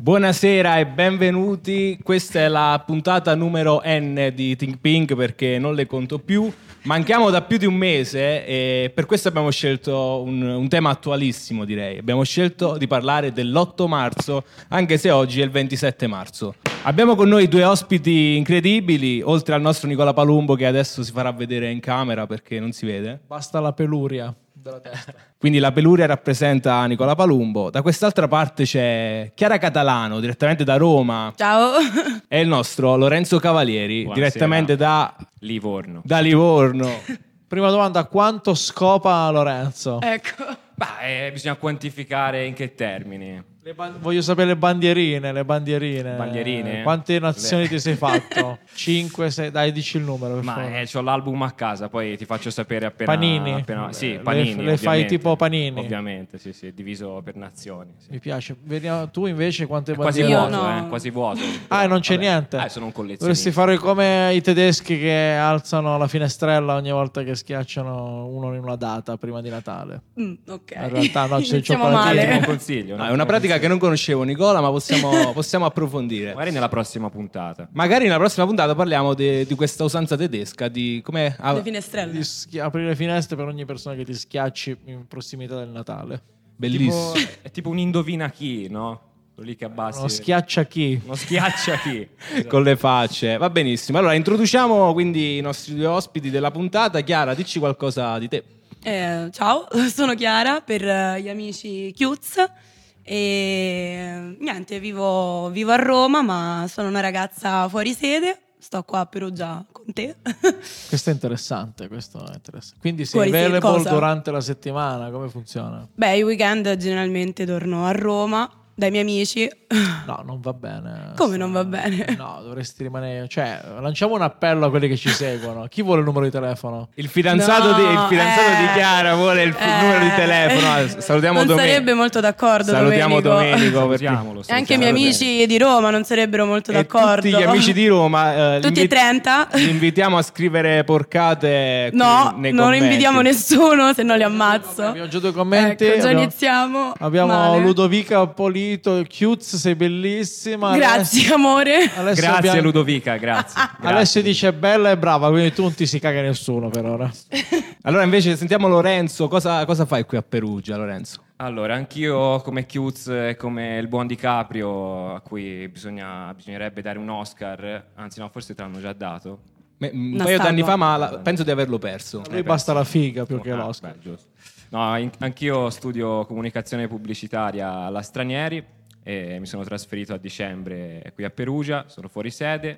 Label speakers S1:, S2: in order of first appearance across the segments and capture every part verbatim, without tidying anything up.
S1: Buonasera e benvenuti, questa è la puntata numero N di Think Pink perché non le conto più, manchiamo da più di un mese e per questo abbiamo scelto un, un tema attualissimo, direi. Abbiamo scelto di parlare dell'otto marzo, anche se oggi è il ventisette marzo. Abbiamo con noi due ospiti incredibili, oltre al nostro Nicola Palumbo che adesso si farà vedere in camera perché non si vede.
S2: Basta la peluria della testa.
S1: Quindi la peluria rappresenta Nicola Palumbo. Da quest'altra parte c'è Chiara Catalano, direttamente da Roma.
S3: Ciao.
S1: E il nostro Lorenzo Cavalieri,
S4: Buonasera.
S1: direttamente da
S4: Livorno.
S1: Da Livorno.
S2: Prima domanda, quanto scopa Lorenzo?
S3: Ecco.
S4: Beh, eh, bisogna quantificare in che termini.
S2: Le ban- voglio sapere le bandierine, le bandierine.
S4: Bandierine?
S2: Quante nazioni
S4: Le-
S2: ti sei fatto? cinque, sei, dai, dici il numero. Per
S4: Ma
S2: favore.
S4: eh, c'ho l'album a casa, poi ti faccio sapere appena.
S2: Panini?
S4: appena- sì,
S2: Le-
S4: panini.
S2: le fai
S4: ovviamente.
S2: tipo panini?
S4: Ovviamente, sì, sì, diviso per nazioni. Sì.
S2: Mi piace. Vediamo, tu invece quante
S4: È quasi
S2: bandiere?
S3: Io
S4: vuoto,
S3: no.
S4: eh, quasi vuoto.
S2: Ah, non c'è
S4: Vabbè.
S2: niente?
S4: Eh, sono un collezionista.
S2: Dovresti fare come i tedeschi che alzano la finestrella ogni volta che schiacciano uno in una data prima di Natale.
S3: Mm, ok.
S2: In realtà no, c'è il
S3: Iniziamo
S2: cioccolatino.
S4: Un
S3: male.
S4: consiglio.
S1: No, è una pratica che non conoscevo, Nicola, ma possiamo, possiamo approfondire.
S4: Magari nella prossima puntata.
S1: Magari nella prossima puntata parliamo de- di questa usanza tedesca, di come... ah,
S3: Le finestrelle.
S2: Di schi- aprire finestre per ogni persona che ti schiacci in prossimità del Natale.
S1: bellissimo.
S4: Tipo, è tipo un indovina chi, no? Quello lì che abbassi.
S2: Uno schiaccia chi?
S4: Uno schiaccia chi.
S1: Con le facce, va benissimo. Allora, introduciamo quindi i nostri due ospiti della puntata. Chiara, dici qualcosa di te.
S3: Eh, ciao, sono Chiara per eh, gli amici Chiuz e niente, vivo, vivo a Roma ma sono una ragazza fuori sede, sto qua a Perugia con te.
S2: Questo è interessante, questo è interessante. Quindi sei
S3: Fuori sede,
S2: available
S3: cosa?
S2: durante la settimana, come funziona?
S3: Beh, i weekend generalmente torno a Roma dai miei amici.
S2: No, non va bene.
S3: Come non va bene?
S2: No, dovresti rimanere... Cioè, lanciamo un appello a quelli che ci seguono. Chi vuole il numero di telefono?
S1: Il fidanzato,
S3: No,
S1: di, il fidanzato
S3: eh,
S1: di Chiara vuole il f-
S3: eh,
S1: numero di telefono. Ah, salutiamo
S3: non
S1: Domenico.
S3: sarebbe molto d'accordo.
S1: Salutiamo
S3: Domenico.
S1: Domenico. perché-
S4: Salutiamolo,
S3: E anche i
S4: salutiamolo.
S3: miei amici di Roma non sarebbero molto
S1: E
S3: d'accordo.
S1: tutti gli amici di Roma, eh,
S3: Tutti
S1: li
S3: e
S1: invi-
S3: trenta.
S1: li invitiamo a scrivere porcate qui
S3: No,
S1: nei
S3: non
S1: commenti.
S3: invitiamo nessuno, se no li ammazzo.
S2: Abbiamo già due commenti.
S3: Ecco, già
S2: abbiamo,
S3: iniziamo.
S2: abbiamo
S3: male.
S2: Ludovica Polito, Chiuz, sei bellissima.
S3: Grazie, amore.
S2: Alessio, Alessio
S4: Grazie
S2: abbiamo-
S4: Ludovica, grazie. Grazie.
S2: Alessio dice bella e brava, quindi tu non ti si caga nessuno per ora.
S1: Allora invece sentiamo Lorenzo. Cosa, cosa fai qui a Perugia, Lorenzo?
S4: Allora, anch'io come Chiuz e come il buon DiCaprio, a cui bisogna, bisognerebbe dare un Oscar, anzi no, forse te l'hanno già dato.
S1: Me- un
S3: Una
S1: paio d'anni
S3: statua.
S1: fa, ma la- penso di averlo perso.
S2: A lui basta la figa più che
S4: Ah,
S2: l'Oscar.
S4: beh, giusto. No, in- anch'io studio comunicazione pubblicitaria alla Stranieri e mi sono trasferito a dicembre qui a Perugia, sono fuori sede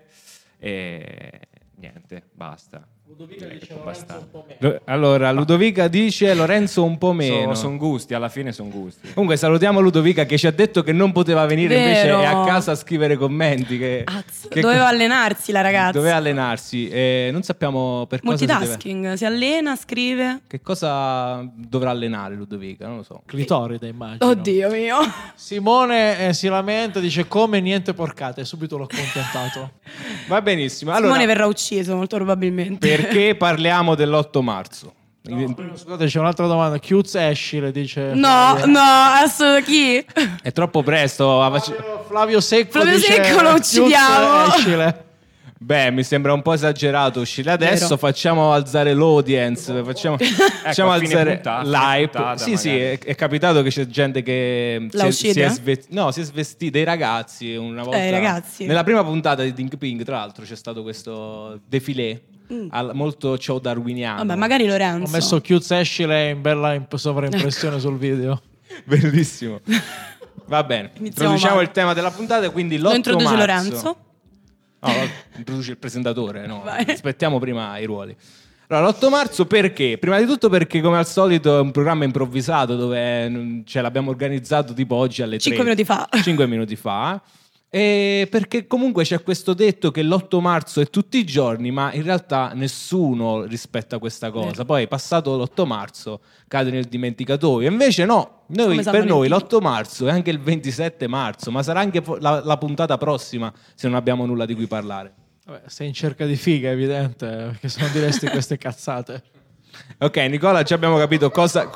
S4: e niente, basta. Direi che è abbastanza.
S1: Lo- Allora, Ludovica dice Lorenzo un po' meno.
S4: Sono son gusti, alla fine sono gusti.
S1: Comunque salutiamo Ludovica che ci ha detto che non poteva venire, invece
S3: Vero.
S1: è a casa a scrivere commenti. Che,
S3: Azz,
S1: che-
S3: doveva allenarsi la ragazza.
S1: doveva allenarsi e non sappiamo per cosa si deve-
S3: Multitasking, si allena, scrive.
S1: Che cosa dovrà allenare Ludovica? Non lo so.
S2: Clitoride, immagino.
S3: Oddio mio.
S2: Simone eh, si lamenta, dice come niente porcate, e subito l'ho accontentato.
S1: Va benissimo. Allora,
S3: Simone verrà ucciso molto probabilmente.
S1: perché parliamo dell'otto marzo?
S2: Scusate, c'è un'altra domanda. Chiuz Escile dice
S3: No, no, adesso chi?
S1: È troppo presto. a fac-
S2: Flavio, Flavio Secco
S3: Flavio
S2: dice
S3: Secco lo
S2: Chiuz
S3: uccidiamo.
S2: Escile.
S1: Beh, mi sembra un po' esagerato uscire adesso.
S3: Vero.
S1: Facciamo alzare l'audience. Facciamo, facciamo
S4: a fine
S1: alzare
S4: puntata, fine
S1: l'hype.
S4: puntata,
S1: sì, sì,
S4: magari.
S1: è, è capitato che c'è gente che
S3: La
S1: si, è- si è
S3: uccide?
S1: sve- no, si è svestita, dei ragazzi. Una volta,
S3: i ragazzi.
S1: Nella prima puntata di Think Pink, tra l'altro, c'è stato questo defilé al- molto ciò darwiniano.
S3: Vabbè, magari Lorenzo.
S2: Ho messo Chiuz Escile in bella imp- sovraimpressione sul video.
S1: Bellissimo. Va bene,
S3: Iniziamo
S1: introduciamo
S3: male.
S1: il tema della puntata, quindi
S3: Lo
S1: l'otto
S3: introduce
S1: marzo.
S3: Lorenzo.
S1: No, introduce il presentatore, no.
S3: Vai.
S1: Aspettiamo prima i ruoli. Allora, l'otto marzo perché? Prima di tutto perché come al solito è un programma improvvisato dove mm, ce l'abbiamo organizzato tipo oggi alle tre.
S3: Cinque minuti fa.
S1: Cinque minuti fa. E perché comunque c'è questo detto che l'otto marzo è tutti i giorni, ma in realtà nessuno rispetta questa cosa.
S3: Vero.
S1: Poi passato l'otto marzo cade nel dimenticatoio. Invece no, noi,
S3: Come San
S1: per noi
S3: Valentino.
S1: l'otto marzo è anche il ventisette marzo, ma sarà anche fo- la, la puntata prossima se non abbiamo nulla di cui parlare.
S2: Vabbè, sei in cerca di figa, è evidente, perché se non diresti queste cazzate.
S1: Ok, Nicola, ci abbiamo capito cosa...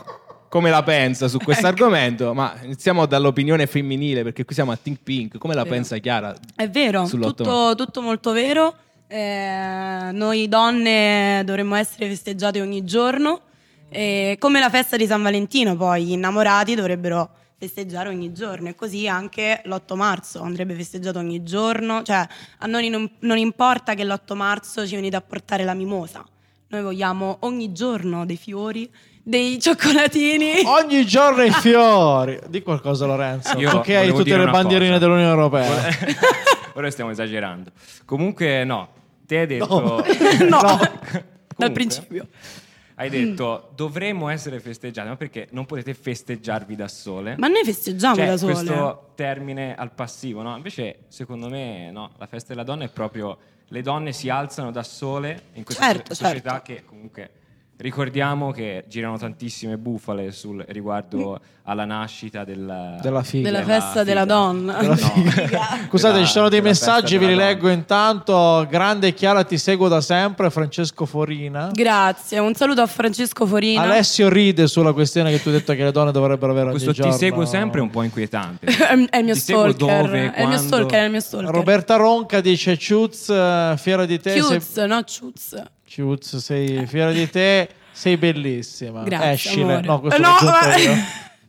S1: come la pensa su questo argomento, ma iniziamo dall'opinione femminile perché qui siamo a Think Pink. Come la
S3: Vero.
S1: pensa Chiara?
S3: È vero, tutto, tutto molto vero. Eh, noi donne dovremmo essere festeggiate ogni giorno, eh, come la festa di San Valentino, poi gli innamorati dovrebbero festeggiare ogni giorno, e così anche l'otto marzo andrebbe festeggiato ogni giorno. Cioè, a noi non, non importa che l'otto marzo ci venite a portare la mimosa, noi vogliamo ogni giorno dei fiori, dei cioccolatini.
S2: Ogni giorno i fiori. Di qualcosa, Lorenzo.
S4: Io
S2: Tu che hai
S4: volevo
S2: tutte
S4: dire
S2: le
S4: una
S2: bandierine
S4: cosa.
S2: dell'Unione Europea.
S4: Ora stiamo esagerando. Comunque no, te hai detto...
S2: No.
S3: No,
S4: Comunque,
S3: dal principio.
S4: hai detto dovremmo essere festeggiati, ma perché non potete festeggiarvi da sole?
S3: Ma noi festeggiamo
S4: Cioè,
S3: da sole.
S4: questo termine al passivo, no? Invece, secondo me, no, la festa della donna è proprio le donne si alzano da sole in questa
S3: Certo,
S4: società
S3: certo.
S4: che comunque ricordiamo che girano tantissime bufale sul riguardo alla nascita del,
S2: Della figa.
S3: Della
S4: della
S3: festa della
S4: figa.
S3: donna.
S2: Della
S3: Figa.
S2: Scusate,
S4: Della-
S2: ci sono dei
S4: della festa
S2: messaggi, vi li
S4: della
S2: leggo intanto. Grande Chiara, ti seguo da sempre. Francesco Forina.
S3: Grazie, un saluto a Francesco Forina.
S2: Alessio ride sulla questione che tu hai detto che le donne dovrebbero avere ogni
S4: Questo
S2: giorno.
S4: ti seguo sempre è un po' inquietante.
S3: è è il mio
S4: Ti seguo
S3: stalker.
S4: dove,
S3: è il mio
S4: quando?
S3: stalker, è il mio stalker.
S2: Roberta Ronca dice Ciuz, eh, fiera di te.
S3: Chiuz,
S2: Sei...
S3: no Ciuz.
S2: Ciuz, sei fiera di te. Sei bellissima.
S3: Grazie,
S2: Escile.
S3: amore.
S2: No, questo
S3: No,
S2: l'ho aggiunto
S3: ma-
S2: io.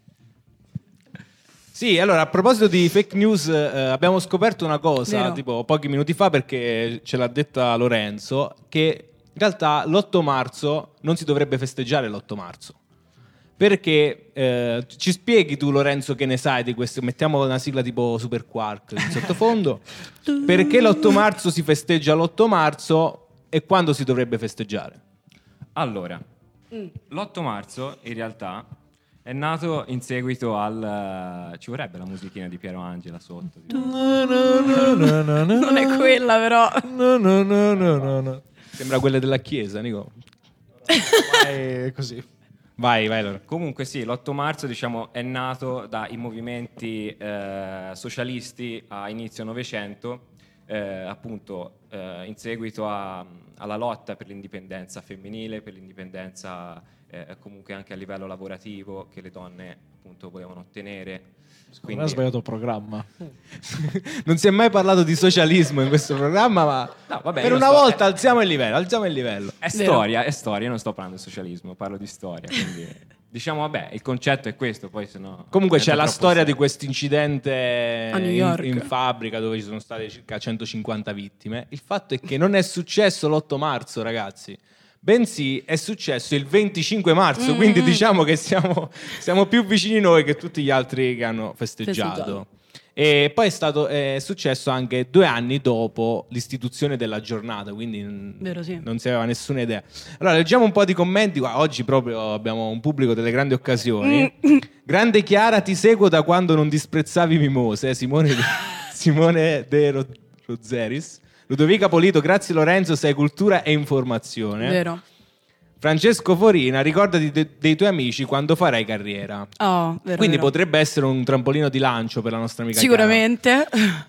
S1: Sì, allora a proposito di fake news, eh, abbiamo scoperto una cosa
S3: Vero.
S1: tipo pochi minuti fa, perché ce l'ha detta Lorenzo, che in realtà l'otto marzo non si dovrebbe festeggiare l'otto marzo. Perché eh, ci spieghi tu, Lorenzo, che ne sai di questo? Mettiamo una sigla tipo Super Quark in sottofondo. Perché l'otto marzo si festeggia l'otto marzo e quando si dovrebbe festeggiare?
S4: Allora, l'otto marzo in realtà è nato in seguito al... ci vorrebbe la musichina di Piero Angela sotto. tipo.
S2: No, no, no, no, no, no.
S3: Non è quella, però.
S2: No, no, no, no, no, no.
S1: Sembra quelle della chiesa, Nico.
S2: Vai così.
S1: Vai, vai, Lorenzo.
S4: Comunque sì, l'otto marzo diciamo è nato dai movimenti eh, socialisti a inizio Novecento, eh, appunto eh, in seguito a- alla lotta per l'indipendenza femminile, per l'indipendenza eh, comunque anche a livello lavorativo che le donne appunto volevano ottenere.
S2: Non ho sbagliato il programma.
S1: Non si è mai parlato di socialismo in questo programma, ma
S4: No, vabbè,
S1: per
S4: io
S1: una
S4: sto-
S1: volta alziamo il livello, alziamo il livello.
S4: È
S3: Vero.
S4: storia, è storia, io non sto parlando di socialismo, parlo di storia, quindi diciamo vabbè, il concetto è questo, poi se no
S1: Comunque c'è
S4: diventa
S1: la
S4: troppo
S1: storia di
S4: serio.
S1: questo incidente
S3: A New
S1: in,
S3: York.
S1: in fabbrica dove ci sono state circa centocinquanta vittime. Il fatto è che non è successo l'otto marzo, ragazzi, bensì è successo il venticinque marzo,
S3: Mm.
S1: quindi diciamo che siamo, siamo più vicini noi che tutti gli altri che hanno festeggiato.
S3: Festeggiato.
S1: E poi è stato è successo anche due anni dopo l'istituzione della giornata, quindi n-
S3: Vero, sì.
S1: non si aveva nessuna idea. Allora, leggiamo un po' di commenti. Qua, oggi proprio abbiamo un pubblico delle grandi occasioni. Grande Chiara, ti seguo da quando non disprezzavi mimose. Simone, Simone De Ro- Rozeris. Ludovica Polito, grazie Lorenzo, sei cultura e informazione.
S3: Vero.
S1: Francesco Forina, ricordati de- dei tuoi amici quando farai carriera.
S3: Oh, vero,
S1: Quindi
S3: vero.
S1: potrebbe essere un trampolino di lancio per la nostra amica
S3: Sicuramente.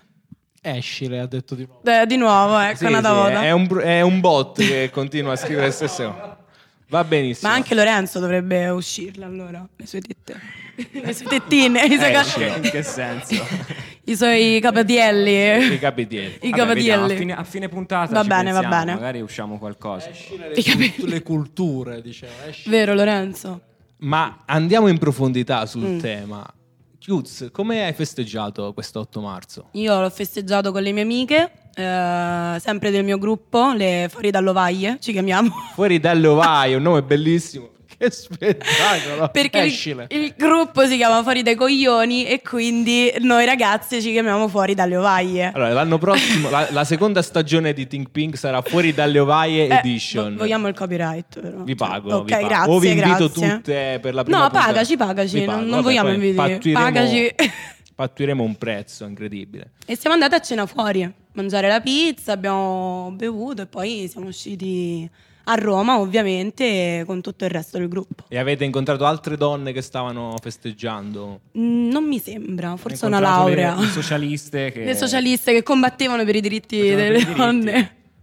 S2: Escile, ha detto di nuovo.
S3: Eh, di nuovo,
S1: Chiara.
S3: ecco,
S1: Sì,
S3: una
S1: sì,
S3: volta.
S1: è, un, br- è un bot che continua a scrivere le stesse cose. Va benissimo.
S3: Ma anche Lorenzo dovrebbe uscirla allora, le sue tette. Le sue tettine, i suoi,
S4: Eh,
S3: ca-
S4: in che- in che senso?
S3: i suoi capatielli.
S1: I capitieri.
S3: I
S4: Vabbè, vediamo,
S3: capatielli.
S4: a, fine, a fine puntata
S3: Va
S4: ci
S3: bene, va
S4: pensiamo,
S3: bene.
S4: magari usciamo qualcosa.
S3: I capelli.
S2: Le culture, diceva. Esci.
S3: Vero, Lorenzo?
S1: Ma andiamo in profondità sul
S3: Mm.
S1: tema. Chiuz, come hai festeggiato questo otto marzo?
S3: Io l'ho festeggiato con le mie amiche, eh, sempre del mio gruppo, le Fuori dall'Ovaie, ci chiamiamo.
S1: Fuori dalle ovaie, un nome bellissimo.
S2: Che spettacolo.
S3: Perché il,
S2: Escile.
S3: il gruppo si chiama Fuori dai Coglioni e quindi noi ragazze ci chiamiamo Fuori dalle Ovaie.
S1: Allora, l'anno prossimo, la, la seconda stagione di Think Pink sarà Fuori dalle ovaie
S3: Eh,
S1: edition.
S3: vo- vogliamo il copyright, però.
S1: Vi pago,
S3: Ok,
S1: vi pago.
S3: grazie,
S1: O vi invito
S3: grazie.
S1: tutte per la prima
S3: No,
S1: puntata.
S3: pagaci, pagaci,
S1: Vi pago.
S3: non, non
S1: Vabbè,
S3: vogliamo
S1: poi
S3: invidire.
S1: pattuiremo-
S3: Pagaci.
S1: Pattuiremo un prezzo incredibile.
S3: E siamo andate a cena fuori, a mangiare la pizza, abbiamo bevuto e poi siamo usciti a Roma, ovviamente, con tutto il resto del gruppo.
S1: E avete incontrato altre donne che stavano festeggiando?
S3: Mm, Non mi sembra, forse una
S4: Incontrato le-
S3: laurea.
S4: Le socialiste che...
S3: Le socialiste che combattevano per i diritti
S4: Facevano per
S3: delle
S4: i diritti.
S3: donne.
S4: Esatto.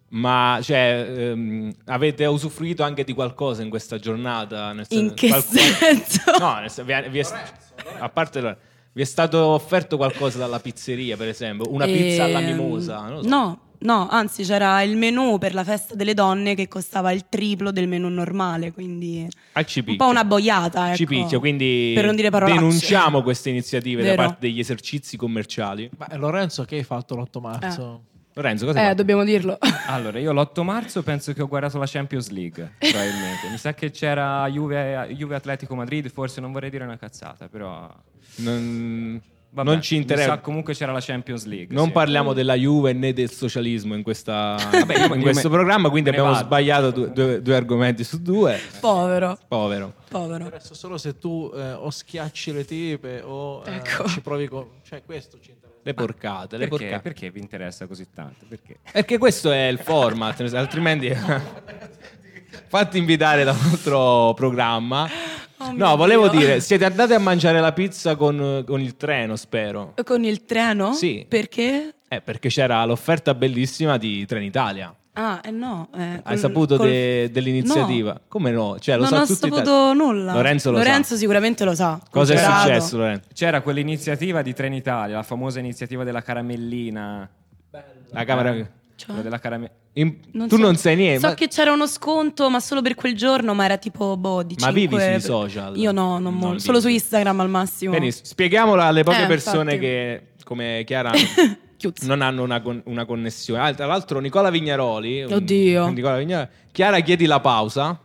S1: Ma cioè, ehm, avete usufruito anche di qualcosa in questa giornata? Nel
S3: In
S1: sen-
S3: che
S1: qualcuno-
S3: senso?
S1: No, nel sen- vi è, vi è- a parte Lorenzo, vi è stato offerto qualcosa dalla pizzeria, per esempio? Una pizza alla
S3: Ehm,
S1: mimosa? Non lo so.
S3: No, no, anzi c'era il menù per la festa delle donne che costava il triplo del menù normale, quindi
S1: Al ci
S3: un
S1: picchia.
S3: po' una boiata, ecco.
S1: Ci picchia, quindi
S3: per non dire parolacce.
S1: denunciamo queste iniziative da
S3: Vero.
S1: parte degli esercizi commerciali.
S2: Ma Lorenzo, che hai fatto l'otto marzo?
S1: Lorenzo, cosa hai
S3: Eh,
S1: fatto?
S3: dobbiamo dirlo.
S4: Allora, io l'otto marzo penso che ho guardato la Champions League, probabilmente. Mi sa che c'era Juve, Juve Atletico Madrid, forse non vorrei dire una cazzata, però...
S1: Non,
S4: Vabbè,
S1: non ci
S4: mi
S1: interessa.
S4: sa comunque c'era la Champions League.
S1: Non
S4: sì.
S1: parliamo della Juve né del socialismo in, questa,
S4: Vabbè, io-
S1: in
S4: io
S1: questo
S4: me-
S1: programma, quindi
S4: me ne
S1: abbiamo
S4: vado.
S1: sbagliato due, due- due argomenti su due.
S3: Povero,
S1: Povero.
S3: povero.
S2: Adesso solo se tu eh, o schiacci le tipe o eh,
S3: Ecco.
S2: ci provi con... Cioè questo ci interessa.
S1: Le porcate, le
S4: Perché?
S1: porcate.
S4: Perché vi interessa così tanto? Perché?
S1: Perché questo è il format, altrimenti fatti invitare da un altro programma.
S3: Oh mio
S1: No, volevo
S3: Dio.
S1: dire, siete andati a mangiare la pizza con, con il treno, spero.
S3: Con il treno?
S1: Sì.
S3: Perché?
S1: Eh, perché c'era l'offerta bellissima di Trenitalia.
S3: Ah, eh no. eh,
S1: Hai
S3: col-
S1: saputo
S3: col-
S1: de- dell'iniziativa?
S3: No.
S1: Come no? Cioè, lo
S3: Non
S1: sa
S3: ho
S1: tutti i
S3: saputo
S1: itali-
S3: nulla.
S1: Lorenzo lo sa.
S3: sicuramente lo sa.
S1: Cosa è
S3: Considerato.
S1: successo, Lorenzo?
S4: C'era quell'iniziativa di Trenitalia, la famosa iniziativa della caramellina.
S1: La camera...
S4: Eh, quella della caramellina.
S1: In-
S3: Non
S1: tu
S3: so-
S1: non sai niente.
S3: So
S1: ma-
S3: che c'era uno sconto, ma solo per quel giorno, ma era tipo boh, di
S1: Ma
S3: cinque
S1: vivi sui social?
S3: Io no, non
S1: Non
S3: molto. Solo su
S1: vivi.
S3: Instagram al massimo.
S1: Benissimo, spieghiamolo alle poche
S3: Eh,
S1: persone
S3: infatti.
S1: che, come Chiara,
S3: Chiuzzo.
S1: non hanno una, con- una connessione. Ah, tra l'altro Nicola Vignaroli... un-
S3: Oddio.
S1: Nicola Vignaroli. Chiara, chiedi la pausa.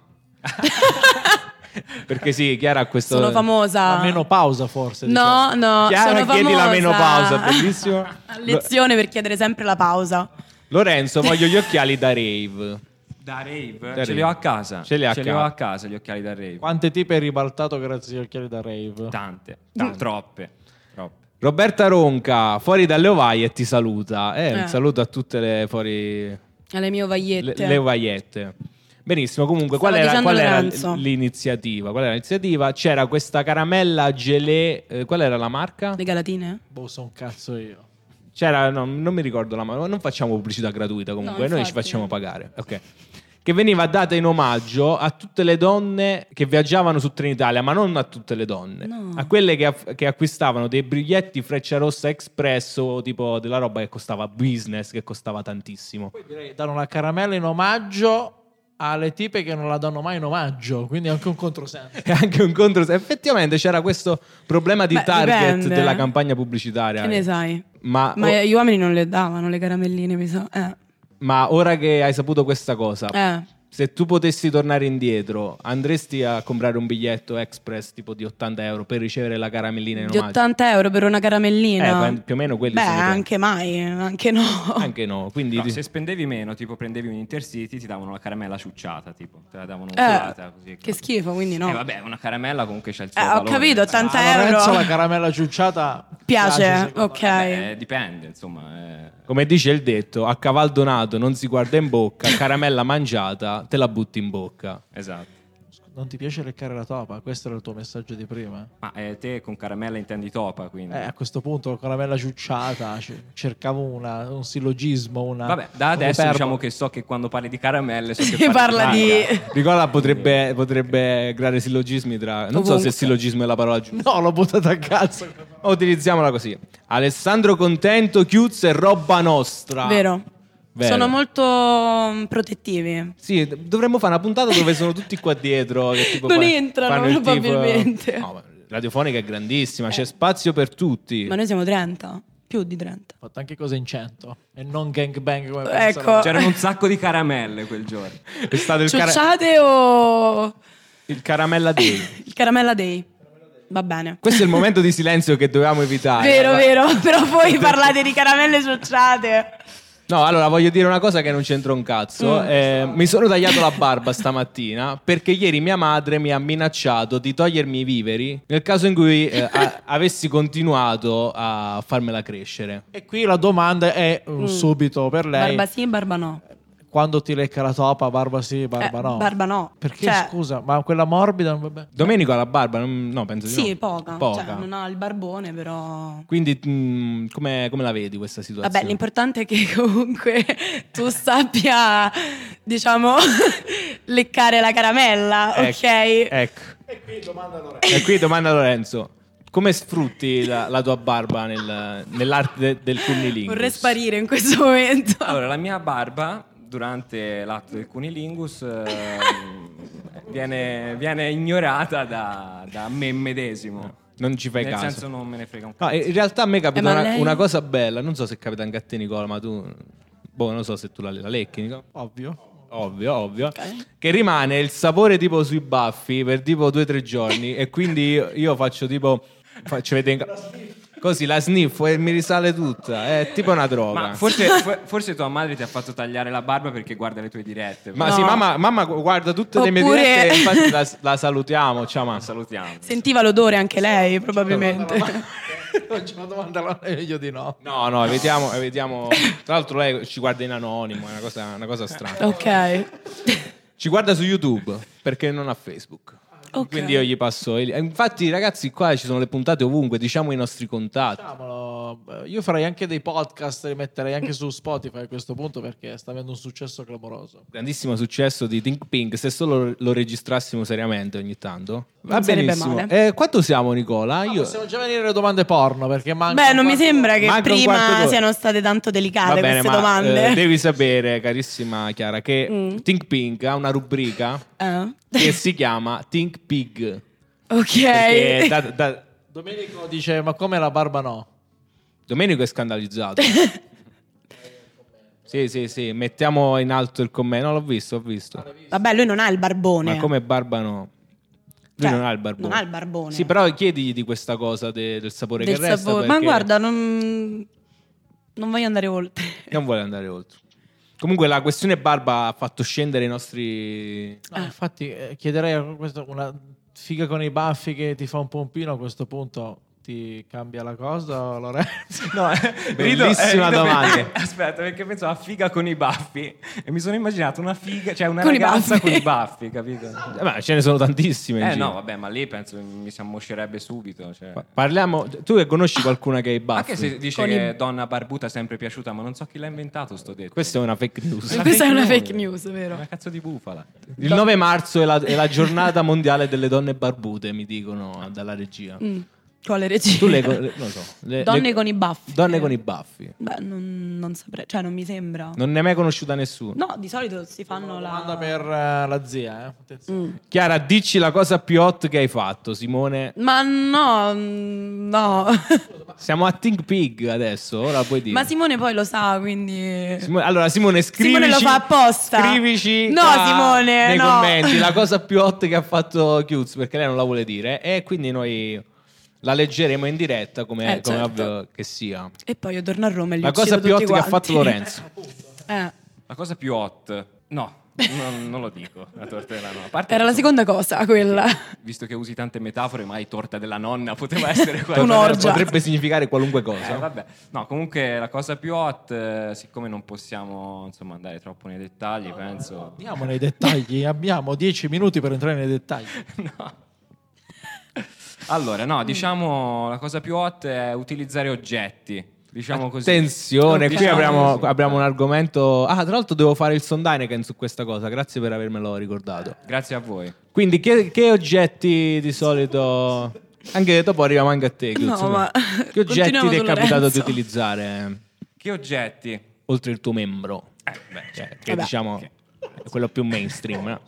S1: Perché sì, Chiara ha questo...
S3: Sono famosa.
S2: La menopausa forse. diciamo.
S3: No, no,
S1: Chiara,
S3: sono
S1: chiedi la
S3: famosa.
S1: menopausa, bellissimo.
S3: A lezione per chiedere sempre la pausa.
S1: Lorenzo, voglio gli occhiali da rave.
S4: Da rave?
S1: Da
S4: Ce
S1: rave.
S4: li ho a casa.
S1: Ce li ha a
S4: ho
S1: casa.
S4: a casa gli occhiali da rave.
S2: Quante tipe hai ribaltato grazie agli occhiali da rave?
S4: Tante, ta- troppe, troppe.
S1: Roberta Ronca, fuori dalle ovaie, ti saluta. Eh,
S3: Eh.
S1: Un saluto a tutte le fuori...
S3: Alle mie
S1: le,
S3: ovagliette.
S1: le ovaiette. Benissimo, comunque
S3: Stava
S1: qual era,
S3: dicendo
S1: qual era
S3: Lorenzo.
S1: l'iniziativa? Qual era l'iniziativa? C'era questa caramella gelée, eh, qual era la marca?
S3: Le galatine?
S2: Boh, so un cazzo io.
S1: C'era, no, non mi ricordo la marca, non facciamo pubblicità gratuita comunque,
S3: No,
S1: noi ci
S3: infatti.
S1: facciamo pagare. Ok. Che veniva data in omaggio a tutte le donne che viaggiavano su Trenitalia, ma non a tutte le donne,
S3: No.
S1: a quelle che, aff- che acquistavano dei biglietti Frecciarossa Express o tipo della roba che costava business, che costava tantissimo.
S2: Poi direi danno la caramella in omaggio alle tipe che non la danno mai in omaggio, quindi è anche un controsenso.
S1: E anche un contro. Effettivamente c'era questo problema di
S3: Beh,
S1: target
S3: dipende.
S1: della campagna pubblicitaria.
S3: Che ne sai?
S1: Ma,
S3: Ma
S1: o-
S3: gli uomini non le davano le caramelline, mi sa. Eh.
S1: ma ora che hai saputo questa cosa,
S3: Eh.
S1: se tu potessi tornare indietro, andresti a comprare un biglietto express tipo di ottanta euro per ricevere la caramellina in
S3: Di
S1: omaggio?
S3: ottanta euro per una caramellina?
S1: Eh, più o meno quelli
S3: Beh,
S1: sono i prezzi.
S3: anche mai, anche no.
S1: Anche no, quindi
S4: No,
S1: di-
S4: se spendevi meno, tipo prendevi un Intercity, ti davano la caramella ciucciata, tipo, te la davano
S3: Eh,
S4: colata così.
S3: che schifo, quindi no.
S4: Eh, vabbè, una caramella comunque c'è il suo
S3: Eh, ho
S4: valore.
S3: capito, ottanta
S2: A Lorenzo
S3: euro.
S2: la caramella ciucciata
S3: Piace,
S2: secondo me.
S3: ok.
S4: Eh, dipende, insomma. eh.
S1: come dice il detto, a caval donato non si guarda in bocca, caramella mangiata te la butti in bocca.
S4: Esatto.
S2: Non ti piace leccare la topa? Questo era il tuo messaggio di prima.
S4: Ma eh, te con caramella intendi topa, quindi.
S2: Eh, a questo punto la caramella ciucciata c- cercavo una- un sillogismo, una
S4: Vabbè, da adesso
S2: un'iperbole.
S4: diciamo che so che quando parli di caramelle so che
S3: Si parla
S4: parli
S3: di...
S1: Nicola potrebbe, potrebbe creare sillogismi tra... Non so
S3: Ovunque.
S1: se sillogismo è la parola giusta.
S2: No, l'ho buttata a cazzo.
S1: O utilizziamola così. Alessandro Contento, Chiuzza e roba nostra.
S3: Vero.
S1: Vero.
S3: Sono molto mm, protettivi.
S1: Sì, d- dovremmo fare una puntata dove sono tutti qua dietro. Che tipo
S3: Non
S1: fa-
S3: entrano,
S1: fanno il tifo-
S3: probabilmente.
S1: No, ma radiofonica è grandissima, c'è spazio per tutti.
S3: Ma noi siamo trenta. Più di trenta.
S2: Ho fatto anche cose in cento e non gangbang come
S3: Ecco.
S2: pensano.
S4: C'erano un sacco di caramelle quel giorno.
S1: È stato il, cara-
S3: Ciucciate o
S1: il caramella day.
S3: il caramella day? Va bene.
S1: Questo è il momento di silenzio che dovevamo evitare.
S3: Vero, vero. Però voi parlate di caramelle ciucciate.
S1: No, allora voglio dire una cosa che non c'entra un cazzo.
S3: Mm.
S1: Eh, mi sono tagliato la barba stamattina perché ieri mia madre mi ha minacciato di togliermi i viveri nel caso in cui eh, a- avessi continuato a farmela crescere.
S2: E qui la domanda è uh,
S3: Mm.
S2: subito per lei.
S3: Barba sì, barba no.
S2: quando ti lecca la topa, barba sì, barba
S3: Eh,
S2: no.
S3: barba no.
S2: Perché
S3: Cioè,
S2: scusa, ma quella morbida non vabbè.
S1: Domenico ha la barba? Non- No, penso di
S3: Sì,
S1: no.
S3: poca.
S1: Poca.
S3: Cioè, non ha il barbone, però...
S1: Quindi mh, come, come la vedi questa situazione?
S3: Vabbè, l'importante è che comunque tu sappia, diciamo, leccare la caramella,
S1: Ecco,
S3: ok?
S1: Ecco. E qui domanda Lorenzo. E qui domanda Lorenzo. Come sfrutti la, la tua barba nel- nell'arte de- del cunnilingus?
S3: Vorrei sparire in questo momento.
S4: Allora, la mia barba durante l'atto del cunilingus ehm, viene, viene ignorata da, da me medesimo.
S1: Non ci fai
S4: Nel
S1: caso.
S4: senso non me ne frega un
S1: No,
S4: cazzo.
S1: in realtà a me capita
S3: Eh, ma
S1: una,
S3: lei-
S1: una cosa bella. Non so se capita anche a te, Nicola, ma tu... Boh, non so se tu la, la lecchi, Nicola.
S2: Ovvio.
S1: Ovvio, ovvio.
S3: Ok.
S1: Che rimane il sapore tipo sui baffi per tipo due o tre giorni. E quindi io, io faccio tipo... Faccio vedere... Così la sniffo e mi risale tutta. È tipo una droga.
S4: Ma forse, fo- forse tua madre ti ha fatto tagliare la barba perché guarda le tue dirette.
S1: Ma
S3: No.
S1: sì, mamma, mamma guarda tutte le mie
S3: Oppure-
S1: dirette e infatti la, la salutiamo. Ciao mamma.
S4: salutiamo.
S3: Sentiva l'odore anche lei, probabilmente.
S2: Oggi una domanda io di no.
S1: No, no, evitiamo, evitiamo. Tra l'altro lei ci guarda in anonimo, è una cosa, una cosa strana.
S3: Ok.
S1: Ci guarda su YouTube perché non ha Facebook.
S3: Ok.
S1: Quindi io gli passo. il- Infatti, ragazzi, qua ci sono le puntate ovunque. Diciamo i nostri contatti.
S2: Diciamolo, eh, io farei anche dei podcast, li metterei anche su Spotify a questo punto perché sta avendo un successo clamoroso.
S1: Grandissimo successo di Think Pink. Se solo lo registrassimo seriamente ogni tanto. Va
S3: Non sarebbe
S1: benissimo.
S3: male.
S1: Eh, quanto siamo, Nicola?
S2: Ah,
S1: Io...
S2: possiamo già venire alle domande porno perché manca
S3: Beh,
S2: un
S3: non mi
S2: quarto
S3: sembra che
S1: Manca un quarto
S3: prima
S1: d'ora.
S3: siano state tanto
S1: Va
S3: delicate
S1: bene,
S3: queste
S1: ma
S3: domande.
S1: eh, devi sapere, carissima Chiara, che
S3: Mm.
S1: Think Pink ha una rubrica
S3: Eh?
S1: che si chiama Think Pig.
S3: Ok.
S1: Perché da- da-
S2: Domenico dice ma come la barba no?
S1: Domenico è scandalizzato. Sì, sì, sì, mettiamo in alto il commento. No, l'ho visto, ho visto.
S3: Vabbè, lui non ha il barbone.
S1: Ma come barba no? Lui
S3: Cioè,
S1: non ha il barbone.
S3: non ha il barbone.
S1: Sì, però chiedigli di questa cosa de- del sapore
S3: Del
S1: che resta.
S3: sapore. Ma
S1: perché
S3: guarda, non... non voglio andare oltre.
S1: non vuole andare oltre. Comunque la questione barba ha fatto scendere i nostri...
S2: No, infatti eh, chiederei a questo una figa con i baffi che ti fa un pompino a questo punto ti cambia la cosa, Lorenzo?
S4: No, eh,
S1: Bellissima
S4: rido-
S1: domanda.
S4: perché- aspetta, perché penso a figa con i baffi e mi sono immaginato una figa, cioè una
S3: Con i
S4: ragazza
S3: baffi.
S4: con i baffi, capito?
S1: Eh, ma ce ne sono tantissime in
S4: Eh
S1: giro.
S4: no, vabbè, ma lì penso che mi si ammoscerebbe subito. Cioè.
S1: Pa- Parliamo... Tu che conosci qualcuna che ha i baffi?
S4: Anche se dice
S3: Con
S4: che
S3: i-
S4: donna barbuta è sempre piaciuta, ma non so chi l'ha inventato sto detto.
S1: Questa è una fake news.
S4: Una
S3: Questa è una
S4: news.
S3: fake news, vero?
S4: Una cazzo di bufala.
S1: Il nove marzo è la, è la giornata mondiale delle donne barbute, mi dicono dalla regia.
S3: Mm. Quale regia?
S1: Tu le, non lo so, le-
S3: Donne
S1: le-
S3: con i baffi.
S1: Donne con i baffi.
S3: Beh, non, non saprei. Cioè, non mi sembra.
S1: Non ne hai mai conosciuta nessuno.
S3: No, di solito si fanno la...
S2: Domanda per eh, la zia, eh? Attenzione.
S3: Mm.
S1: Chiara, dici la cosa più hot che hai fatto, Simone.
S3: Ma no, mm, no.
S1: Siamo a Think Pig adesso, ora puoi dire.
S3: Ma Simone poi lo sa, quindi...
S1: Simone- allora Simone, scrivici.
S3: Simone lo fa apposta.
S1: Scrivici
S3: No,
S1: qua
S3: Simone,
S1: nei
S3: no.
S1: commenti la cosa più hot che ha fatto Chiuz, perché lei non la vuole dire. E quindi noi la leggeremo in diretta, come,
S3: Eh,
S1: come
S3: certo.
S1: ovvio che sia.
S3: E poi io torno a Roma e li
S1: La cosa
S3: uccido
S1: più hot
S3: tutti
S1: che ha
S3: quanti.
S1: fatto Lorenzo.
S3: Eh,
S4: La cosa più hot? No, non, non lo dico. La torta della nonna. A parte
S3: era la
S4: che-
S3: seconda cosa, quella.
S4: Visto che usi tante metafore, mai torta della nonna poteva essere quella.
S3: Un'orgia.
S1: Potrebbe significare qualunque
S4: Eh,
S1: cosa.
S4: vabbè. No, comunque la cosa più hot, eh, siccome non possiamo insomma andare troppo nei dettagli, penso.
S2: Andiamo nei dettagli, abbiamo dieci minuti per entrare nei dettagli.
S4: No. Allora, no, diciamo la cosa più hot è utilizzare oggetti. Diciamo così.
S1: Attenzione, qui
S4: Diciamo
S1: abbiamo,
S4: così.
S1: abbiamo un argomento. Ah, tra l'altro devo fare il Sondheineken su questa cosa. Grazie per avermelo ricordato.
S4: Grazie a voi.
S1: Quindi, che, che oggetti di solito. Anche dopo arriviamo anche a te. Chiuzzo,
S3: No, ma
S1: che oggetti
S3: continuiamo
S1: ti è
S3: su
S1: capitato
S3: Lorenzo.
S1: di utilizzare
S4: Che oggetti?
S1: oltre il tuo membro?
S4: Eh, beh,
S1: Cioè, che
S3: Vabbè.
S1: diciamo è quello più mainstream. No?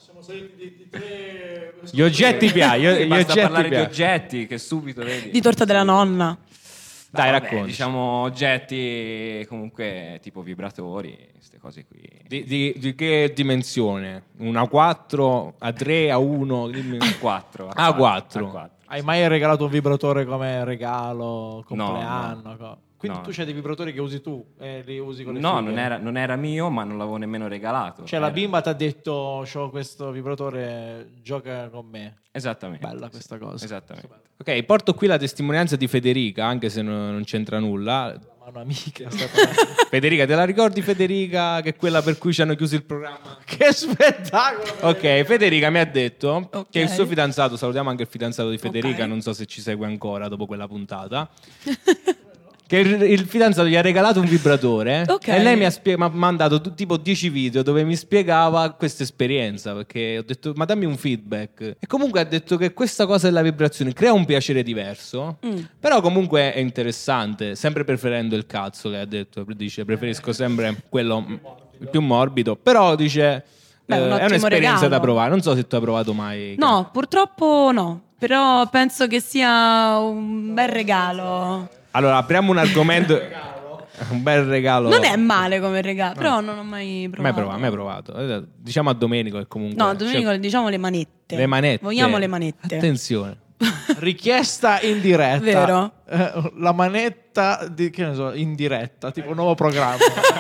S1: Gli oggetti piacciono. Gli
S4: basta
S1: oggetti
S4: parlare di
S1: piacciono.
S4: oggetti che subito vedi.
S3: Di torta della nonna.
S1: Dai,
S4: Vabbè,
S1: racconti.
S4: Diciamo oggetti comunque tipo vibratori, queste cose qui.
S1: Di, di- di che dimensione? Una A quattro, A tre, A uno? Dimmi.
S4: quattro.
S1: A quattro.
S4: A quattro.
S2: Hai mai regalato un vibratore come regalo, compleanno?
S4: no.
S2: co- Quindi
S4: No.
S2: tu c'hai dei vibratori che usi tu e li usi con le
S4: No,
S2: fighe?
S4: non era, non era mio, ma non l'avevo nemmeno regalato.
S2: Cioè la
S4: Era-
S2: bimba ti ha detto c'ho questo vibratore, gioca con me.
S4: Esattamente.
S2: Bella questa cosa.
S4: Esattamente.
S1: Ok, porto qui la testimonianza di Federica, anche se no- non c'entra nulla.
S2: Un'amica è stata...
S1: Federica, te la ricordi Federica, che è quella per cui ci hanno chiuso il programma?
S2: Che spettacolo!
S1: Ok, Federica mi ha detto
S3: Ok.
S1: che il suo fidanzato, salutiamo anche il fidanzato di Federica,
S3: Ok.
S1: non so se ci segue ancora dopo quella puntata, che il, il fidanzato gli ha regalato un vibratore
S3: Ok.
S1: e lei mi ha, spie- mi ha mandato tu- tipo dieci video dove mi spiegava questa esperienza, perché ho detto ma dammi un feedback, e comunque ha detto che questa cosa della vibrazione crea un piacere diverso,
S3: Mm.
S1: però comunque è interessante, sempre preferendo il cazzo, le ha detto, dice preferisco sempre quello mm, il più morbido, però dice
S3: Beh, un
S1: eh, è
S3: ottimo
S1: un'esperienza
S3: regalo.
S1: da provare, non so se tu hai provato mai.
S3: No, purtroppo no, però penso che sia un bel regalo.
S1: Allora apriamo un argomento, un bel regalo.
S3: Non è male come regalo, però non ho mai provato.
S1: mai provato, mai provato. Eh, Diciamo a Domenico che comunque
S3: No, Domenico,
S1: cioè,
S3: diciamo le manette.
S1: le manette.
S3: Vogliamo le manette.
S1: Attenzione.
S2: Richiesta in diretta.
S3: Vero.
S2: Eh, la manetta di, che ne so, in diretta, tipo un nuovo programma.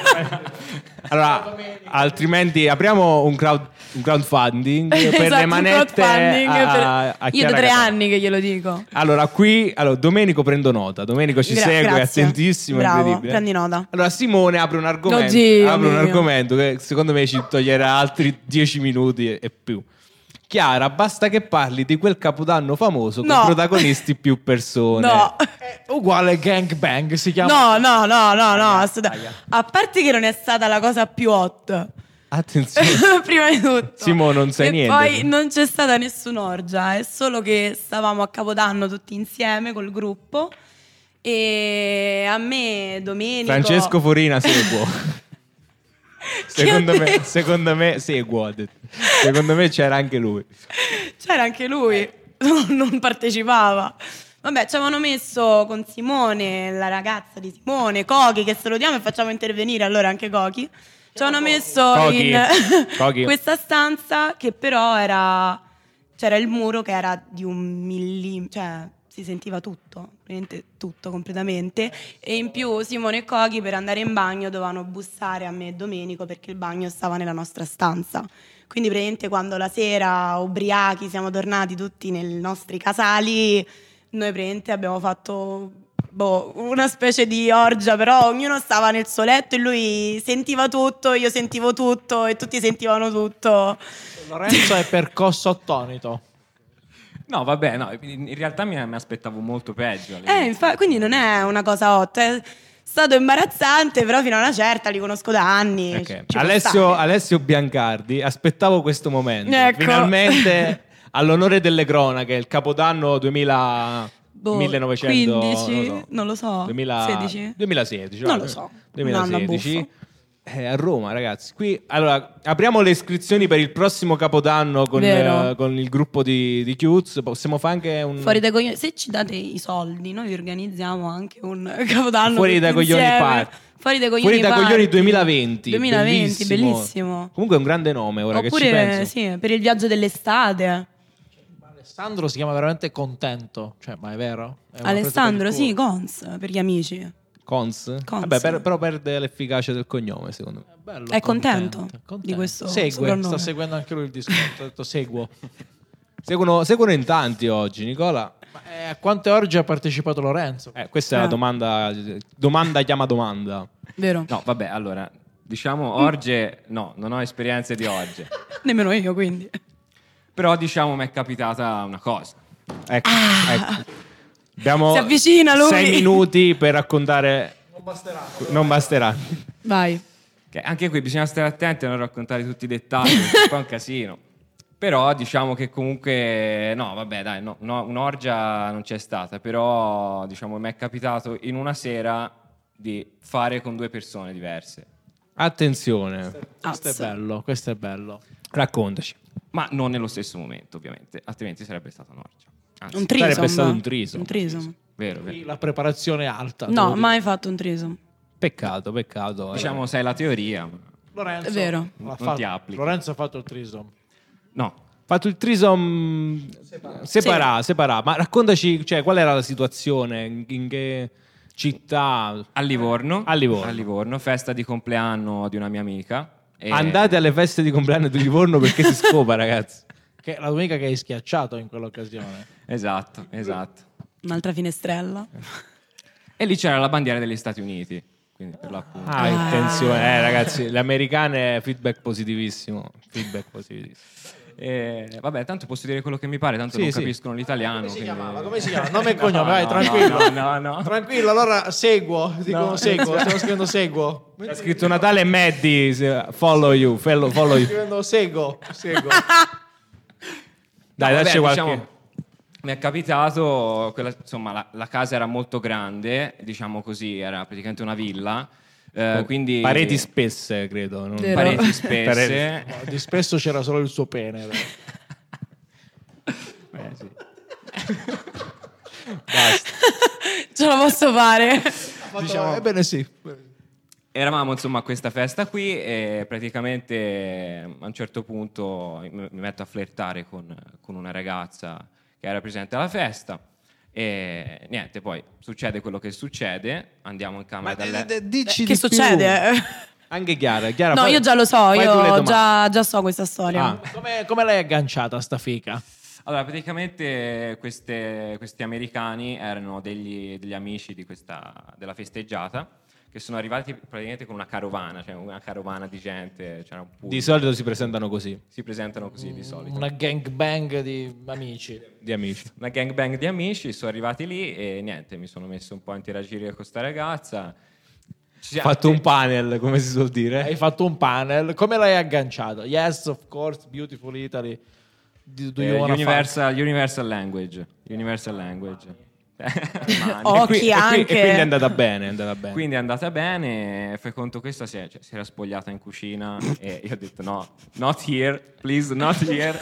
S1: Allora, altrimenti apriamo un, crowd, un crowdfunding per
S3: Esatto,
S1: le
S3: un
S1: manette
S3: crowdfunding
S1: a,
S3: per-
S1: a
S3: Io
S1: Chiara
S3: da tre
S1: Catania.
S3: anni che glielo dico.
S1: Allora, qui, allora, Domenico prendo nota. Domenico ci
S3: Gra-
S1: segue, è
S3: grazie.
S1: attentissimo, è
S3: Bravo,
S1: incredibile.
S3: prendi nota.
S1: Allora, Simone apre un argomento,
S3: Oddio
S1: apre un
S3: mio.
S1: argomento che secondo me ci toglierà altri dieci minuti e, e più. Chiara, basta che parli di quel capodanno famoso con
S3: No.
S1: protagonisti più persone.
S3: No.
S2: Uguale gangbang, si chiama.
S3: No, no, no, no, no, assolutamente. A parte che non è stata la cosa più hot.
S1: Attenzione.
S3: Prima di tutto.
S1: Simo, non sai
S3: e
S1: niente.
S3: poi non c'è stata nessuna è solo che stavamo a Capodanno tutti insieme col gruppo e a me, Domenico...
S1: Francesco Forina seguo. Secondo
S3: Chi ha
S1: me,
S3: detto?
S1: secondo me seguo, ha detto. Secondo me c'era anche lui.
S3: C'era anche lui, non partecipava. Vabbè, ci avevano messo con Simone, la ragazza di Simone, Cochi, che salutiamo e facciamo intervenire allora anche Cochi. Ci avevano messo
S1: Cochi.
S3: in
S1: Cochi.
S3: questa stanza che però era... C'era il muro che era di un millimetro, cioè si sentiva tutto, praticamente tutto completamente. E in più Simone e Cochi per andare in bagno dovevano bussare a me e Domenico perché il bagno stava nella nostra stanza. Quindi praticamente quando la sera ubriachi siamo tornati tutti nei nostri casali, noi praticamente abbiamo fatto boh, una specie di orgia, però ognuno stava nel suo letto e lui sentiva tutto, io sentivo tutto e tutti sentivano tutto.
S2: Lorenzo è percosso attonito.
S4: No, vabbè, no, in realtà mi, mi aspettavo molto peggio.
S3: Eh, infa- quindi non è una cosa hot, è stato imbarazzante, però fino a una certa li conosco da anni.
S1: Ok.
S3: ci- ci può
S1: Alessio,
S3: stare.
S1: Alessio Biancardi, aspettavo questo momento.
S3: Ecco.
S1: Finalmente, all'onore delle cronache, il Capodanno duemila...
S3: Boh,
S1: millenovecento
S3: quindici, non lo so,
S1: duemila
S3: sedici?
S1: duemilasedici
S3: Non
S1: va.
S3: lo so, un
S1: duemilasedici
S3: anno
S1: eh, a Roma, ragazzi. Qui allora apriamo le iscrizioni per il prossimo Capodanno con,
S3: Vero.
S1: eh, con il gruppo di, di Chiuz. Possiamo fare anche un
S3: Fuori dai coglioni, se ci date i soldi, noi organizziamo anche un Capodanno
S1: Fuori
S3: tutti
S1: dai coglioni
S3: insieme.
S1: party.
S3: Fuori dai coglioni
S1: Fuori dai
S3: party.
S1: coglioni duemilaventi.
S3: duemilaventi,
S1: bellissimo.
S3: bellissimo.
S1: Comunque è un grande nome ora che ci
S3: Oppure
S1: penso.
S3: sì, per il viaggio dell'estate.
S2: Alessandro si chiama veramente Contento. Cioè, ma è vero? È una
S3: Alessandro,
S2: presa per il
S3: sì,
S2: culo.
S3: Cons per gli amici.
S1: Cons?
S3: Cons.
S1: Vabbè, per- però perde l'efficacia del cognome, secondo me.
S2: È bello,
S3: È contento
S2: contento.
S3: di questo
S2: Segue,
S3: soprannome.
S2: sta seguendo anche lui il discorso. Ha detto seguo.
S1: Seguono, seguono in tanti oggi, Nicola.
S2: Ma eh, a quante orge ha partecipato Lorenzo?
S1: Eh, questa è la
S3: Ah.
S1: domanda. Domanda chiama domanda.
S3: Vero?
S4: No, vabbè, allora, diciamo orge, no, non ho esperienze di orge.
S3: Nemmeno io, quindi.
S4: Però diciamo mi è capitata una cosa.
S1: Ecco, ecco. Abbiamo
S3: Ah. Si avvicina lui.
S1: sei minuti per raccontare.
S2: Non basterà.
S1: Non basterà.
S3: Vai.
S4: Che anche qui bisogna stare attenti a non raccontare tutti i dettagli, perché è un po' un casino. Però diciamo che comunque, no, vabbè, dai, no, no, un'orgia non c'è stata, però diciamo mi è capitato in una sera di fare con due persone diverse.
S1: Attenzione,
S2: Questo è
S3: Azz.
S2: bello, questo è bello.
S1: raccontaci.
S4: Ma non nello stesso momento, ovviamente, altrimenti sarebbe stata un'orgia. Anzi,
S3: Un trisom.
S1: sarebbe stato un trisom.
S3: Un trisom.
S4: vero,
S2: Qui
S4: vero.
S2: la preparazione è alta. devo
S3: No,
S2: dire.
S3: mai fatto un trisom.
S1: Peccato, peccato.
S4: Diciamo, sai la teoria, ma
S2: Lorenzo
S3: È vero.
S2: l'ha
S4: Non
S2: fatto.
S4: ti applica.
S2: Lorenzo ha fatto il trisom.
S4: no.
S1: Fatto il trisom separato, separato. Ma raccontaci, cioè, qual era la situazione? In, in che città?
S4: A Livorno,
S1: A Livorno.
S4: a Livorno, festa di compleanno di una mia amica. E-
S1: Andate alle feste di compleanno di Livorno perché si scopa, ragazzi.
S2: Che è la domenica che hai schiacciato in quell'occasione.
S4: Esatto, esatto.
S3: Un'altra finestrella.
S4: E lì c'era la bandiera degli Stati Uniti. Quindi per l'appunto.
S1: Ah, attenzione, eh, ragazzi, le americane feedback positivissimo. Feedback positivissimo.
S4: E, vabbè, tanto posso dire quello che mi pare, tanto
S1: Sì,
S4: non
S1: sì.
S4: capiscono l'italiano.
S2: Come si
S4: quindi-
S2: chiamava? Come si chiama? Nome e cognome, vai,
S4: no,
S2: tranquillo.
S4: No, no, no.
S2: Tranquillo, allora seguo. Dicono
S4: No.
S2: seguo, stiamo scrivendo seguo.
S1: Ha scritto Natale Maddie, se- follow you, follow, follow you.
S2: Scrivendo seguo, seguo.
S1: Dai,
S4: No,
S1: dacci
S4: vabbè,
S1: qualche...
S4: diciamo, mi è capitato, quella- insomma, la, la casa era molto grande, diciamo così, era praticamente una villa. eh, quindi
S1: Pareti spesse, credo. Non...
S3: Vero.
S4: pareti spesse.
S1: Pareti-
S2: No, di spesso c'era solo il suo pene.
S4: Eh, sì.
S1: Basta.
S3: Ce la posso fare.
S2: Diciamo, ebbene sì.
S4: Eravamo insomma a questa festa qui e praticamente a un certo punto mi mi metto a flirtare con, con una ragazza che era presente alla festa e niente, poi succede quello che succede, andiamo in camera
S1: Ma
S4: da letto.
S1: eh, eh, dici
S3: Che
S1: di più.
S3: succede?
S1: Anche Chiara. Chiara
S3: No,
S1: fai-
S3: io già lo so,
S1: fai tu le
S3: io
S1: domande.
S3: già, già so questa storia.
S1: Ah.
S2: Come, come l'hai agganciata sta fica?
S4: Allora, praticamente queste- questi americani erano degli, degli amici di questa, della festeggiata che sono arrivati praticamente con una carovana, cioè una carovana di gente, c'era un pool.
S1: Di solito si presentano così,
S4: Si presentano così di solito.
S2: Una gangbang di amici.
S1: di amici.
S4: Una gangbang di amici, sono arrivati lì e niente, mi sono messo un po' a interagire con questa ragazza. Ci
S1: Ho fatto un panel, come si suol dire.
S2: Hai fatto un panel. Come l'hai agganciata? Yes, of course, beautiful Italy. Do do you
S4: eh,
S2: wanna
S4: universal, universal language. Universal language. Mani.
S3: Oh,
S1: E qui-
S3: Occhi
S1: e qui-
S3: anche.
S1: E quindi è andata bene, è andata bene.
S4: Quindi è andata bene, fai conto questa si, è- cioè, si era spogliata in cucina e io ho detto no, not here, please, not here.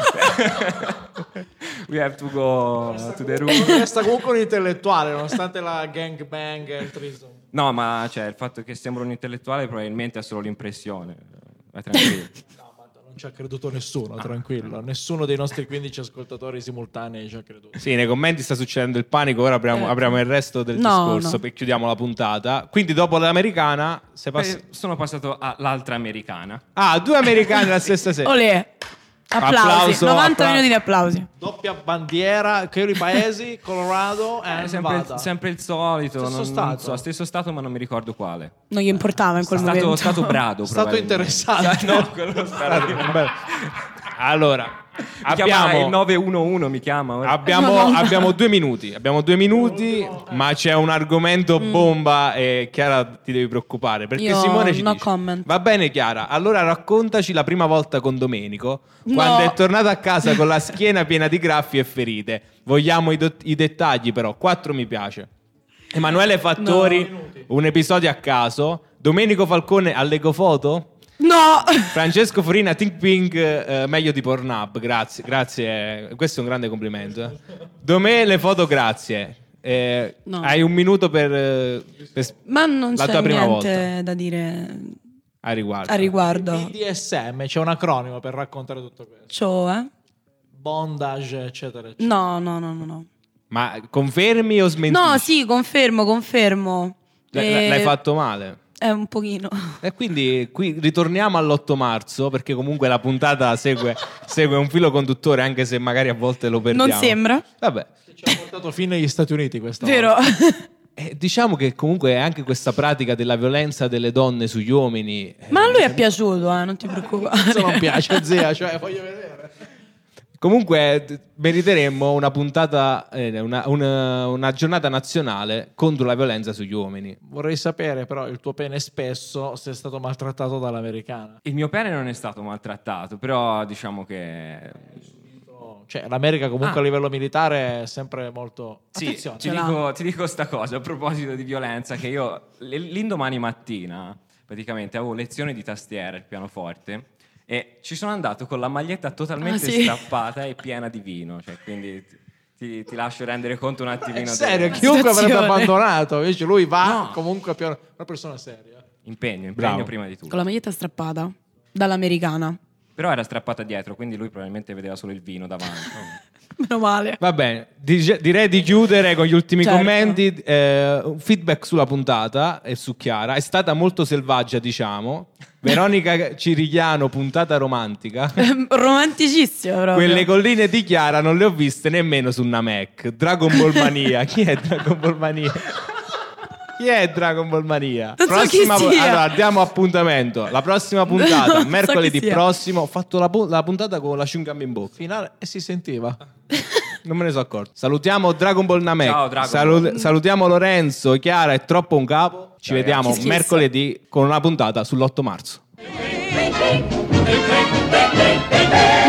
S4: We have to go to the room.
S2: Resta comunque un intellettuale, nonostante la gangbang e il threesome.
S4: No, ma cioè, il fatto che sembra un intellettuale probabilmente è solo l'impressione. Vai tranquillo.
S2: No, ma non ci ha creduto nessuno, tranquillo. Nessuno dei nostri quindici ascoltatori simultanei ci ha creduto.
S1: Sì, nei commenti sta succedendo il panico, ora apriamo,
S3: Eh.
S1: apriamo il resto del
S3: No,
S1: discorso
S3: no.
S1: e chiudiamo la puntata. Quindi dopo l'americana, sei pass-
S4: Eh, sono passato all'altra americana.
S1: Ah, due americani la stessa sera.
S3: Olè. Applausi.
S1: Applauso,
S3: novanta
S1: appla-
S3: minuti di applausi.
S2: Doppia bandiera, che eri paesi, Colorado e
S4: È sempre,
S2: Nevada.
S4: il, sempre il solito,
S2: Stesso
S4: non, non
S2: stato.
S4: so, stesso stato ma non mi ricordo quale.
S3: Non gli importava in quel
S4: Stato,
S3: momento.
S4: stato brado
S2: Stato
S4: probabilmente.
S2: interessante.
S4: No, quello stato
S1: Bello. Allora,
S4: Mi chiama il
S1: abbiamo,
S4: nove uno uno mi chiama ora.
S1: abbiamo,
S3: No, no, no.
S1: abbiamo due minuti. Abbiamo due minuti, ma c'è un argomento bomba e Chiara ti devi preoccupare. Perché
S3: Io
S1: Simone ci
S3: no
S1: dice:
S3: comment.
S1: va bene, Chiara, allora raccontaci la prima volta con Domenico,
S3: No.
S1: quando è tornato a casa con la schiena piena di graffi e ferite. Vogliamo i, do- i dettagli, però. Quattro mi piace. Emanuele Fattori, un episodio a caso. Domenico Falcone all'Eco Foto.
S3: No!
S1: Francesco Forina, Think Pink, eh, meglio di Pornhub, grazie, grazie, eh, questo è un grande complimento. eh. Domè le foto, grazie. Eh,
S3: No.
S1: Hai un minuto per, eh, per
S3: Ma non
S1: la
S3: c'è
S1: tua prima
S3: niente
S1: volta
S3: da dire
S1: a riguardo.
S3: a riguardo.
S2: B D S M, c'è un acronimo per raccontare tutto questo.
S3: Cioè?
S2: Bondage, eccetera, eccetera.
S3: No, no, no, no, no.
S1: Ma confermi o smentisci?
S3: No, sì, confermo, confermo.
S1: L-
S3: Eh,
S1: L'hai fatto male.
S3: È un pochino.
S1: E quindi qui ritorniamo all'otto marzo, perché comunque la puntata segue, segue un filo conduttore, anche se magari a volte lo perdiamo.
S3: Non sembra.
S1: Vabbè.
S2: Ci ha portato fino agli Stati Uniti questa
S3: Vero?
S2: volta.
S1: Eh, diciamo che comunque anche questa pratica della violenza delle donne sugli uomini eh,
S3: Ma a lui è piaciuto, eh, non ti
S2: Se
S3: preoccupare.
S2: non piace, zia, cioè voglio vedere.
S1: comunque d- meriteremmo una puntata, eh, una, una- una giornata nazionale contro la violenza sugli uomini.
S2: Vorrei sapere però il tuo pene spesso se è stato maltrattato dall'americana.
S4: Il mio pene non è stato maltrattato, però diciamo che
S2: Cioè l'America comunque
S4: Ah.
S2: a livello militare è sempre molto...
S4: sì,
S2: Attenzione.
S4: ti
S3: Ce l'ha.
S4: dico, ti dico sta cosa a proposito di violenza che io l- l'indomani mattina praticamente avevo lezione di tastiera, il pianoforte e ci sono andato con la maglietta totalmente
S3: Ah, sì?
S4: strappata e piena di vino, cioè quindi ti, ti- ti lascio rendere conto un attimino
S2: È serio,
S4: del-
S2: chiunque avrebbe
S3: situazione.
S2: abbandonato, invece lui va
S4: No.
S2: comunque piano... una persona seria.
S4: impegno, impegno
S1: Bravo.
S4: prima di tutto.
S3: Con la maglietta strappata dall'americana.
S4: Però era strappata dietro, quindi lui probabilmente vedeva solo il vino davanti.
S3: Meno male.
S1: Va bene, Dice- direi di chiudere con gli ultimi
S3: Certo.
S1: commenti. eh, un feedback sulla puntata e su Chiara. È stata molto selvaggia, diciamo. Veronica Cirigliano, puntata romantica.
S3: Romanticissimo proprio.
S1: Quelle colline di Chiara non le ho viste nemmeno su una Mac. Dragon Ball Mania. Chi è Dragon Ball Mania? Chi è Dragon Ball Mania?
S3: Non so
S1: Prossima
S3: chi
S1: pu-
S3: sia.
S1: allora diamo appuntamento. La prossima puntata,
S3: Non so
S1: mercoledì
S3: chi sia.
S1: prossimo. Ho fatto la, pu- la puntata con la chewing gum in bocca.
S2: Finale e si sentiva.
S1: Non me ne sono accorto. Salutiamo Dragon Ball Namek.
S4: Ciao, Dragon
S1: Salu-
S4: Ball.
S1: Salutiamo Lorenzo, Chiara, è troppo un capo. Ci
S4: Ciao,
S1: vediamo
S3: ragazzi. Che schifo.
S1: mercoledì con una puntata sull'otto marzo.
S5: Bang, bang, bang, bang, bang, bang.